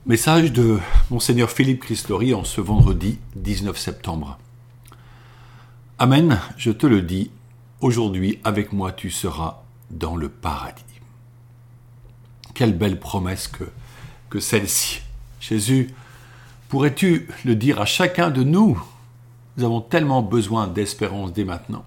Message de Monseigneur Philippe Christori en ce vendredi 19 septembre. Amen, je te le dis, aujourd'hui avec moi tu seras dans le paradis. Quelle belle promesse que celle-ci. Jésus, pourrais-tu le dire à chacun de nous? Nous avons tellement besoin d'espérance dès maintenant.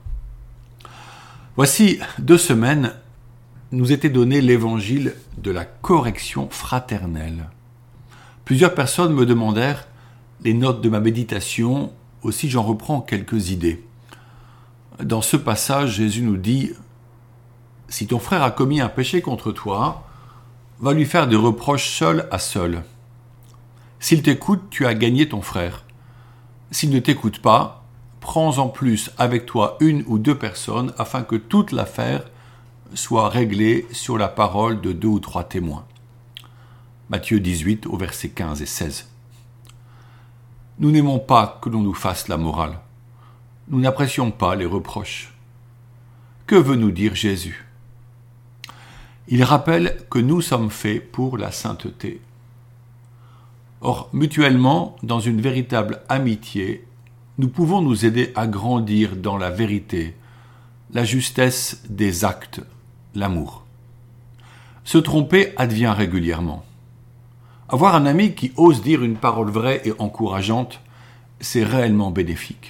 Voici 2 semaines, nous était donné l'évangile de la correction fraternelle. Plusieurs personnes me demandèrent les notes de ma méditation, aussi j'en reprends quelques idées. Dans ce passage, Jésus nous dit « Si ton frère a commis un péché contre toi, va lui faire des reproches seul à seul. S'il t'écoute, tu as gagné ton frère. S'il ne t'écoute pas, prends en plus avec toi 1 ou 2 personnes afin que toute l'affaire soit réglée sur la parole de 2 ou 3 témoins. » Matthieu 18 au verset 15 et 16. Nous n'aimons pas que l'on nous fasse la morale. Nous n'apprécions pas les reproches. Que veut nous dire Jésus? Il rappelle que nous sommes faits pour la sainteté. Or, mutuellement, dans une véritable amitié, nous pouvons nous aider à grandir dans la vérité, la justesse des actes, l'amour. Se tromper advient régulièrement. Avoir un ami qui ose dire une parole vraie et encourageante, c'est réellement bénéfique.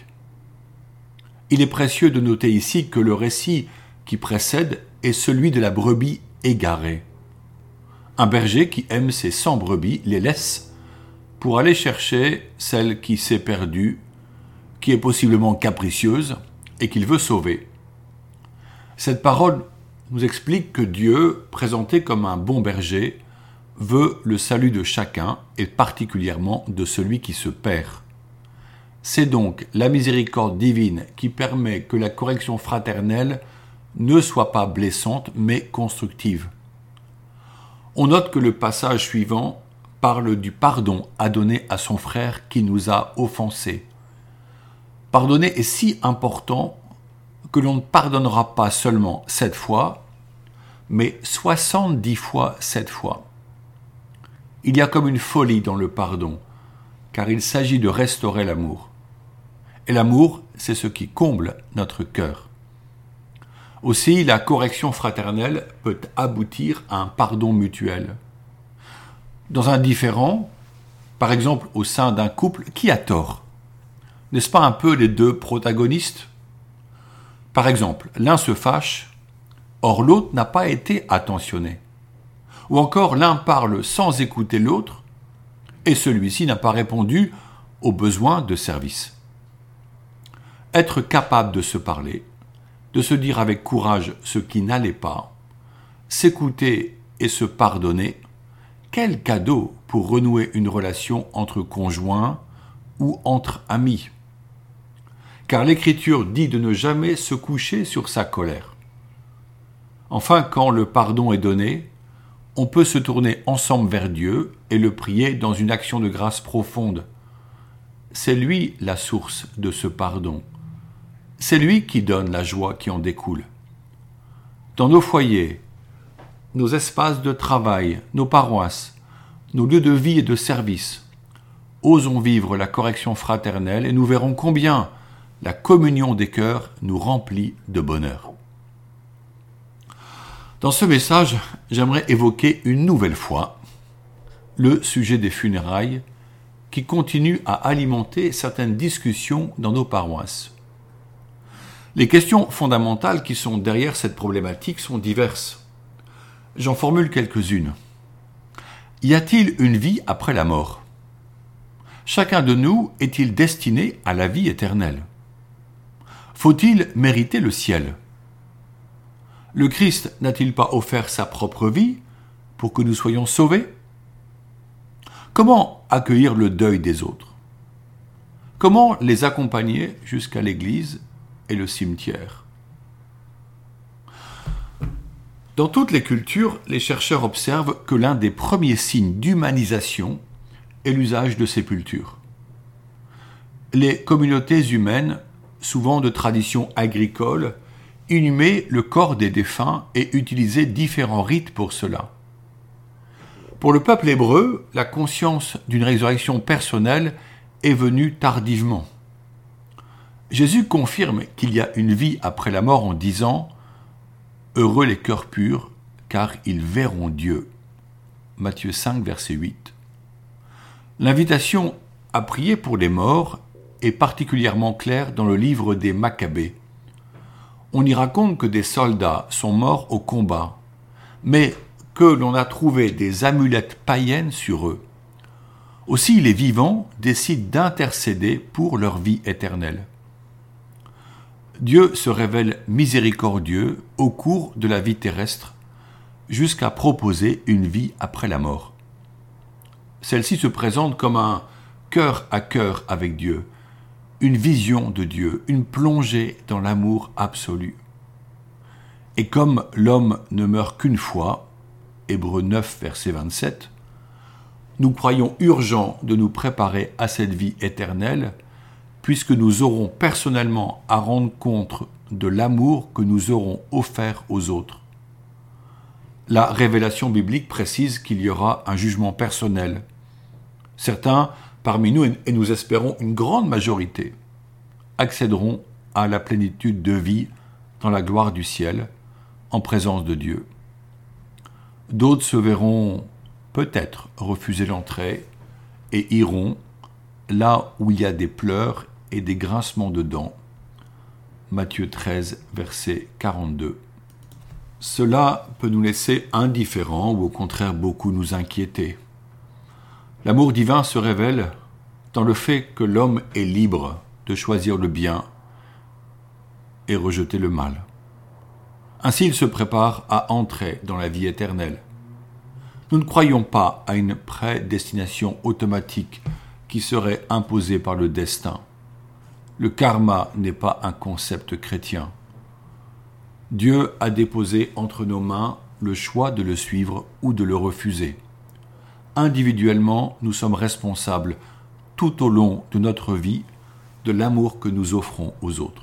Il est précieux de noter ici que le récit qui précède est celui de la brebis égarée. Un berger qui aime ses 100 brebis les laisse pour aller chercher celle qui s'est perdue, qui est possiblement capricieuse et qu'il veut sauver. Cette parole nous explique que Dieu, présenté comme un bon berger, veut le salut de chacun et particulièrement de celui qui se perd. C'est donc la miséricorde divine qui permet que la correction fraternelle ne soit pas blessante mais constructive. On note que le passage suivant parle du pardon à donner à son frère qui nous a offensés. Pardonner est si important que l'on ne pardonnera pas seulement 7 fois, mais 70 fois 7 fois. Il y a comme une folie dans le pardon, car il s'agit de restaurer l'amour. Et l'amour, c'est ce qui comble notre cœur. Aussi, la correction fraternelle peut aboutir à un pardon mutuel. Dans un différend, par exemple au sein d'un couple, qui a tort? N'est-ce pas un peu les 2 protagonistes? Par exemple, l'un se fâche, or l'autre n'a pas été attentionné. Ou encore l'un parle sans écouter l'autre, et celui-ci n'a pas répondu aux besoins de service. Être capable de se parler, de se dire avec courage ce qui n'allait pas, s'écouter et se pardonner, quel cadeau pour renouer une relation entre conjoints ou entre amis. Car l'Écriture dit de ne jamais se coucher sur sa colère. Enfin, quand le pardon est donné, on peut se tourner ensemble vers Dieu et le prier dans une action de grâce profonde. C'est lui la source de ce pardon. C'est lui qui donne la joie qui en découle. Dans nos foyers, nos espaces de travail, nos paroisses, nos lieux de vie et de service, osons vivre la correction fraternelle et nous verrons combien la communion des cœurs nous remplit de bonheur. Dans ce message, j'aimerais évoquer une nouvelle fois le sujet des funérailles qui continue à alimenter certaines discussions dans nos paroisses. Les questions fondamentales qui sont derrière cette problématique sont diverses. J'en formule quelques-unes. Y a-t-il une vie après la mort? Chacun de nous est-il destiné à la vie éternelle? Faut-il mériter le ciel? Le Christ n'a-t-il pas offert sa propre vie pour que nous soyons sauvés? Comment accueillir le deuil des autres? Comment les accompagner jusqu'à l'église et le cimetière? Dans toutes les cultures, les chercheurs observent que l'un des premiers signes d'humanisation est l'usage de sépultures. Les communautés humaines, souvent de tradition agricole, inhumaient le corps des défunts et utilisaient différents rites pour cela. Pour le peuple hébreu, la conscience d'une résurrection personnelle est venue tardivement. Jésus confirme qu'il y a une vie après la mort en disant « Heureux les cœurs purs, car ils verront Dieu ». Matthieu 5, verset 8. L'invitation à prier pour les morts est particulièrement claire dans le livre des Maccabées. On y raconte que des soldats sont morts au combat, mais que l'on a trouvé des amulettes païennes sur eux. Aussi les vivants décident d'intercéder pour leur vie éternelle. Dieu se révèle miséricordieux au cours de la vie terrestre, jusqu'à proposer une vie après la mort. Celle-ci se présente comme un cœur à cœur avec Dieu, une vision de Dieu, une plongée dans l'amour absolu. Et comme l'homme ne meurt qu'une fois, Hébreux 9, verset 27, nous croyons urgent de nous préparer à cette vie éternelle, puisque nous aurons personnellement à rendre compte de l'amour que nous aurons offert aux autres. La révélation biblique précise qu'il y aura un jugement personnel. Certains parmi nous, et nous espérons une grande majorité, accéderont à la plénitude de vie dans la gloire du ciel, en présence de Dieu. D'autres se verront peut-être refuser l'entrée et iront là où il y a des pleurs et des grincements de dents. Matthieu 13, verset 42. Cela peut nous laisser indifférents ou au contraire beaucoup nous inquiéter. L'amour divin se révèle dans le fait que l'homme est libre de choisir le bien et rejeter le mal. Ainsi, il se prépare à entrer dans la vie éternelle. Nous ne croyons pas à une prédestination automatique qui serait imposée par le destin. Le karma n'est pas un concept chrétien. Dieu a déposé entre nos mains le choix de le suivre ou de le refuser. Individuellement, nous sommes responsables tout au long de notre vie de l'amour que nous offrons aux autres.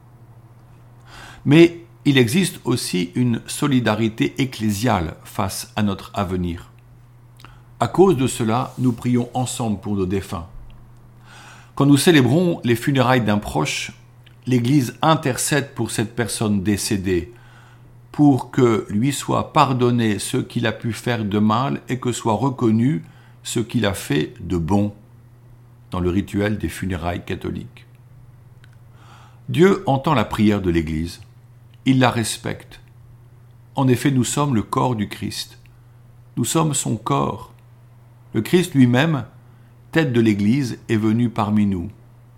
Mais il existe aussi une solidarité ecclésiale face à notre avenir. À cause de cela, nous prions ensemble pour nos défunts. Quand nous célébrons les funérailles d'un proche, l'Église intercède pour cette personne décédée, pour que lui soit pardonné ce qu'il a pu faire de mal et que soit reconnu ce qu'il a fait de bon, dans le rituel des funérailles catholiques. Dieu entend la prière de l'Église. Il la respecte. En effet, nous sommes le corps du Christ. Nous sommes son corps. Le Christ lui-même, tête de l'Église, est venu parmi nous.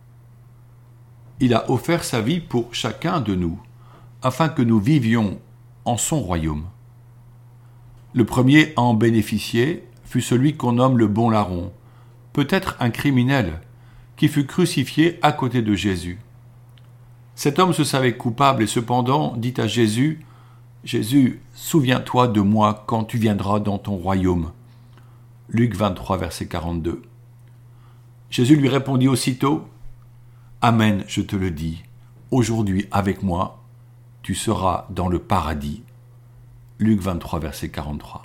Il a offert sa vie pour chacun de nous, afin que nous vivions en son royaume. Le premier à en bénéficier fut celui qu'on nomme le bon larron, peut-être un criminel, qui fut crucifié à côté de Jésus. Cet homme se savait coupable et cependant dit à Jésus « Jésus, souviens-toi de moi quand tu viendras dans ton royaume. » Luc 23, verset 42. Jésus lui répondit aussitôt « Amen, je te le dis, aujourd'hui avec moi, tu seras dans le paradis. » Luc 23, verset 43.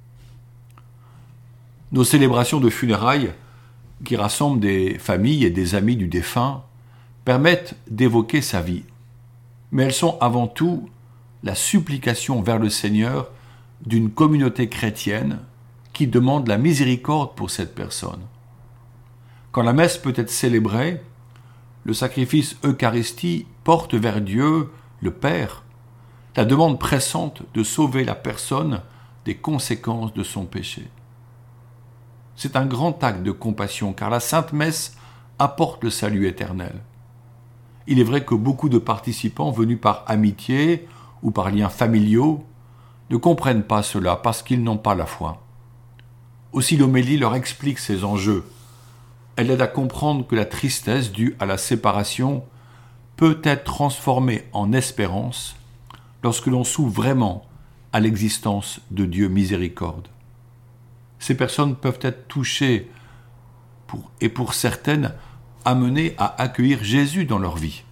Nos célébrations de funérailles, qui rassemblent des familles et des amis du défunt, permettent d'évoquer sa vie. Mais elles sont avant tout la supplication vers le Seigneur d'une communauté chrétienne qui demande la miséricorde pour cette personne. Quand la messe peut être célébrée, le sacrifice Eucharistie porte vers Dieu, le Père, la demande pressante de sauver la personne des conséquences de son péché. C'est un grand acte de compassion car la Sainte Messe apporte le salut éternel. Il est vrai que beaucoup de participants venus par amitié ou par liens familiaux ne comprennent pas cela parce qu'ils n'ont pas la foi. Aussi l'homélie leur explique ces enjeux. Elle aide à comprendre que la tristesse due à la séparation peut être transformée en espérance lorsque l'on s'ouvre vraiment à l'existence de Dieu miséricorde. Ces personnes peuvent être touchées et pour certaines amenées à accueillir Jésus dans leur vie.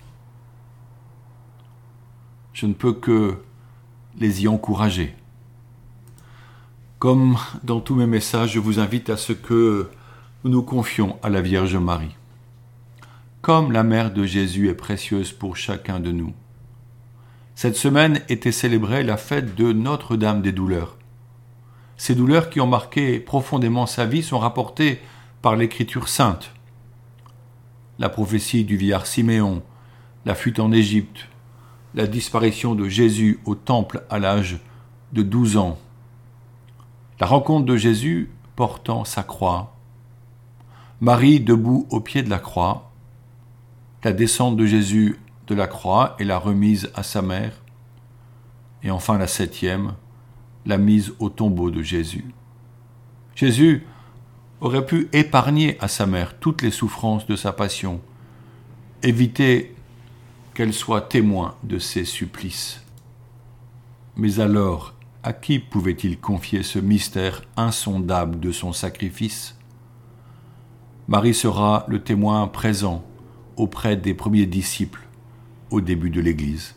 Je ne peux que les y encourager. Comme dans tous mes messages, je vous invite à ce que nous nous confions à la Vierge Marie. Comme la mère de Jésus est précieuse pour chacun de nous. Cette semaine était célébrée la fête de Notre-Dame des douleurs. Ces douleurs qui ont marqué profondément sa vie sont rapportées par l'Écriture sainte. La prophétie du vieillard Siméon, la fuite en Égypte, la disparition de Jésus au temple à l'âge de 12 ans, la rencontre de Jésus portant sa croix, Marie debout au pied de la croix, la descente de Jésus de la croix et la remise à sa mère, et enfin la 7e, la mise au tombeau de Jésus. Jésus aurait pu épargner à sa mère toutes les souffrances de sa passion, éviter qu'elle soit témoin de ses supplices. Mais alors, à qui pouvait-il confier ce mystère insondable de son sacrifice ? Marie sera le témoin présent auprès des premiers disciples au début de l'Église.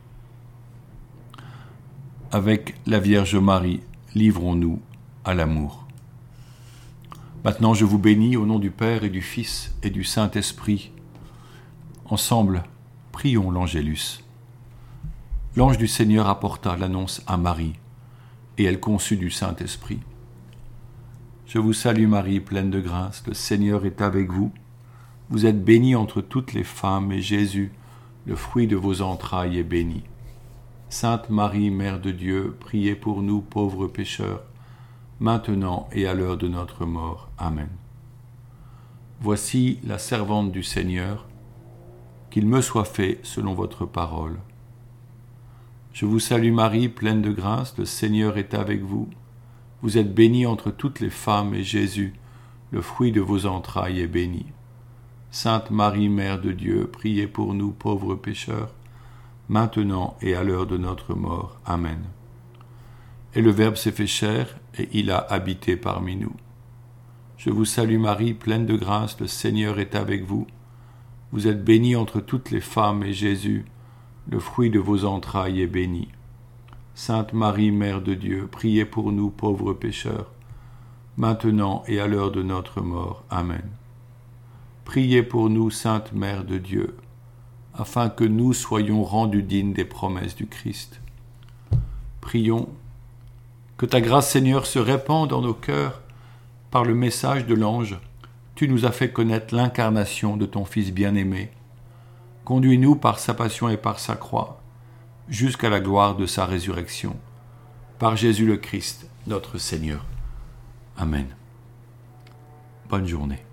Avec la Vierge Marie, livrons-nous à l'amour. Maintenant, je vous bénis au nom du Père et du Fils et du Saint-Esprit. Ensemble, prions l'Angélus. L'ange du Seigneur apporta l'annonce à Marie, et elle conçut du Saint-Esprit. Je vous salue Marie, pleine de grâce, le Seigneur est avec vous. Vous êtes bénie entre toutes les femmes, et Jésus, le fruit de vos entrailles, est béni. Sainte Marie, Mère de Dieu, priez pour nous pauvres pécheurs, maintenant et à l'heure de notre mort. Amen. Voici la servante du Seigneur, qu'il me soit fait selon votre parole. Je vous salue Marie, pleine de grâce, le Seigneur est avec vous. Vous êtes bénie entre toutes les femmes, et Jésus, le fruit de vos entrailles, est béni. Sainte Marie, Mère de Dieu, priez pour nous pauvres pécheurs, maintenant et à l'heure de notre mort. Amen. Et le Verbe s'est fait chair, et il a habité parmi nous. Je vous salue Marie, pleine de grâce, le Seigneur est avec vous. Vous êtes bénie entre toutes les femmes, et Jésus, le fruit de vos entrailles, est béni. Sainte Marie, Mère de Dieu, priez pour nous pauvres pécheurs, maintenant et à l'heure de notre mort. Amen. Priez pour nous, Sainte Mère de Dieu, afin que nous soyons rendus dignes des promesses du Christ. Prions que ta grâce, Seigneur, se répande dans nos cœurs par le message de l'ange. Tu nous as fait connaître l'incarnation de ton Fils bien-aimé. Conduis-nous par sa passion et par sa croix, jusqu'à la gloire de sa résurrection. Par Jésus le Christ, notre Seigneur. Amen. Bonne journée.